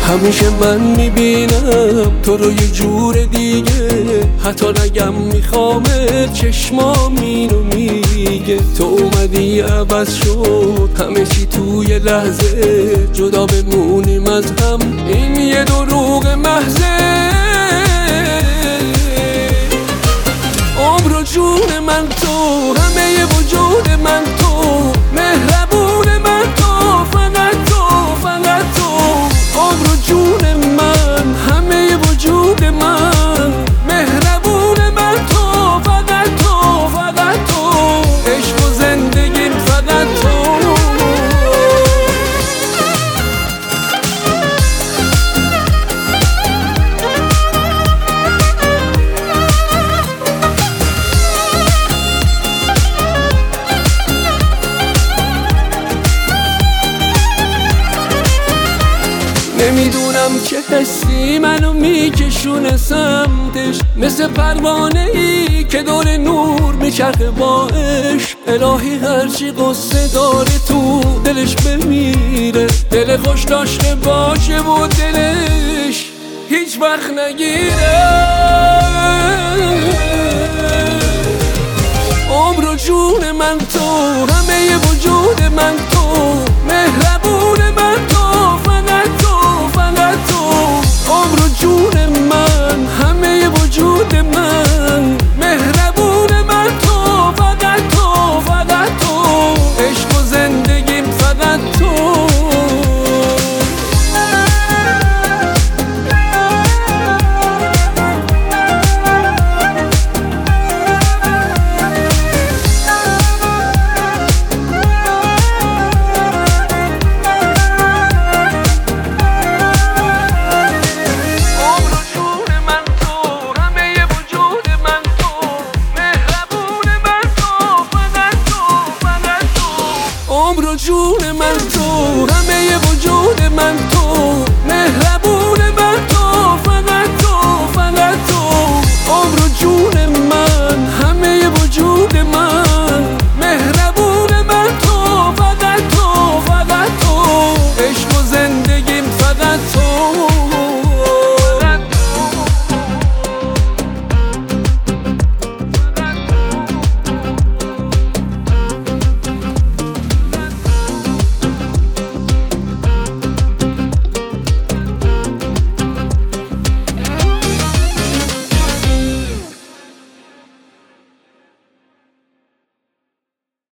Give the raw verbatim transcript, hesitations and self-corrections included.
همیشه من میبینم تو رو یه جور دیگه، حتی نگم میخوامت چشمام اینو میگه. تو اومدی عوض شد همه چی توی لحظه، جدا بمونیم از هم این یه دروغ محضه. عمر و جون من تو، همه وجود من تو، مهربون من تو، فقط تو فقط تو. عمر و جون من، همه وجود من، مهربون من تو، فقط تو فقط تو. عشق و زندگیم فقط تو. نمیدونم چه حسی منو میکشونه سمتش، مثل پروانه ای که دور نور میچرخه با عشق. الهی هرچی قصه داره تو دلش بمیره، دل خوش داشته باشه و دلش هیچ وقت نگیره. عمر و جون من تو، همه وجود من تو، مهربون من تو، فقط تو فقط تو. عمر و جون من، همه وجود من، مهربون من تو، فقط تو فقط تو. عشق و زندگیم فقط تو. عمر و جون من تو، همه وجود من تو، مهربون